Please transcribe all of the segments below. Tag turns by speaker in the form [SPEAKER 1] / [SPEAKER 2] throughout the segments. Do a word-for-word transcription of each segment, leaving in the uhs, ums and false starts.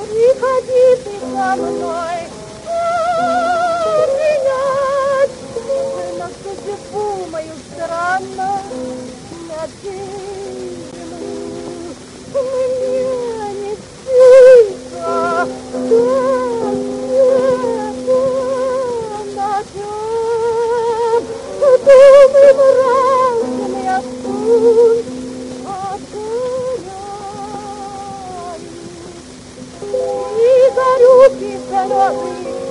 [SPEAKER 1] приходи ты со мной менять на судьбу мою странно надежную. Мне не тихо, так ночам, думным разом я путь отгоняю. И горюки слезы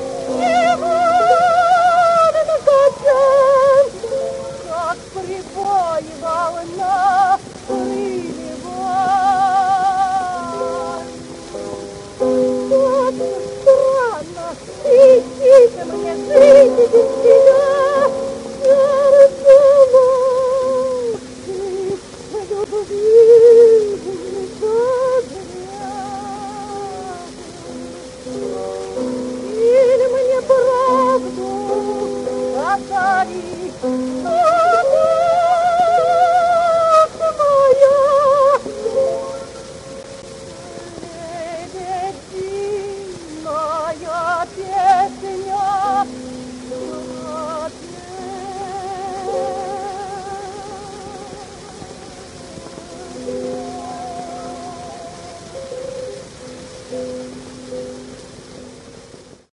[SPEAKER 1] невольно качам, как прибой волна приливает. Так странно, и тихо мне жить без тебя, сердце мой, любви не погрязь. Или мне правду говорить, моя лебединая песня пропела.